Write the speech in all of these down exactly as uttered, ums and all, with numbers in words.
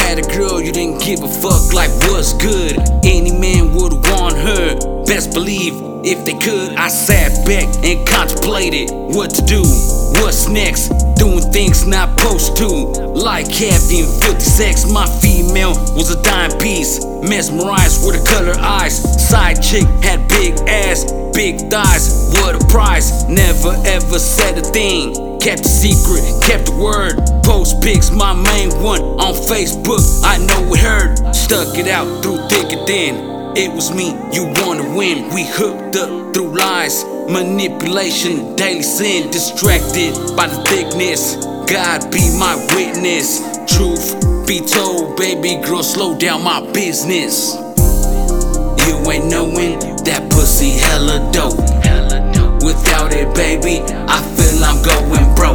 had a girl, you didn't give a fuck like what's good. Any man would want her, best believe if they could. I sat back and contemplated what to do, what's next, doing things not supposed to, like having filthy sex. My female was a dime piece, mesmerized with her color eyes. Side chick had big ass, big thighs, what a prize. Never ever said a thing, kept a secret, kept the word. Post pics, my main one on Facebook, I know it hurt. Stuck it out through thick and thin. It was me, you wanna win. We hooked up through lies, manipulation, daily sin. Distracted by the thickness, God be my witness. Truth be told, baby girl, slow down my business. You ain't knowing that pussy hella dope. Without it, baby, I feel I'm going broke.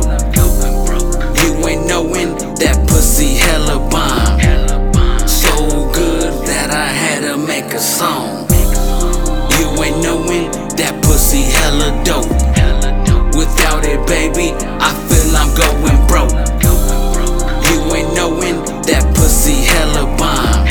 You ain't knowing that pussy hella bomb. So good that I had to make a song. You ain't knowing that pussy hella dope. Without it, baby, I feel I'm going broke. You ain't knowing that pussy hella bomb.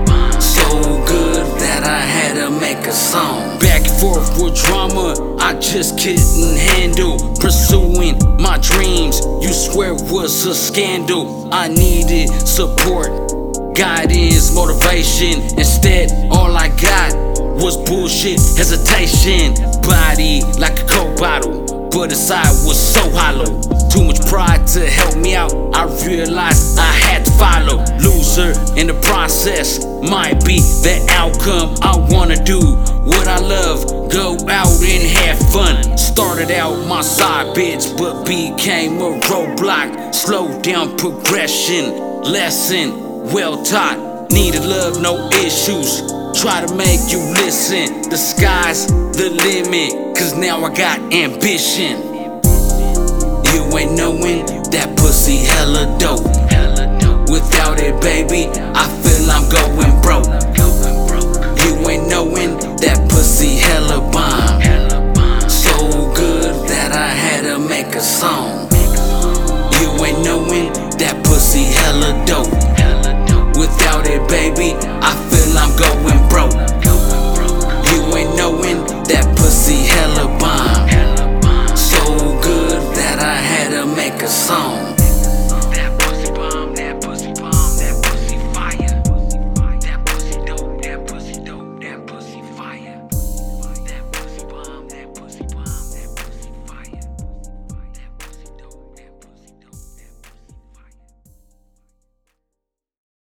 So good that I had to make a song. Back and forth with drama, I just couldn't handle. Pursuing my dreams, you swear was a scandal. I needed support, guidance, motivation. Instead, all I got was bullshit, hesitation. Body like a coke bottle, but inside was so hollow. Too much pride to help me out, I realized I had to follow. Loser in the process might be the outcome. I wanna do what I love, go out and have fun. Started out my side bitch, but became a roadblock. Slow down progression, lesson well taught. Needed love, no issues, try to make you listen. The sky's the limit, cause now I got ambition. You ain't knowing that pussy hella dope. Without it, baby, I feel I'm going broke. You ain't knowing that pussy hella bomb. So good that I had to make a song. You ain't knowing that pussy hella dope. Without it, baby,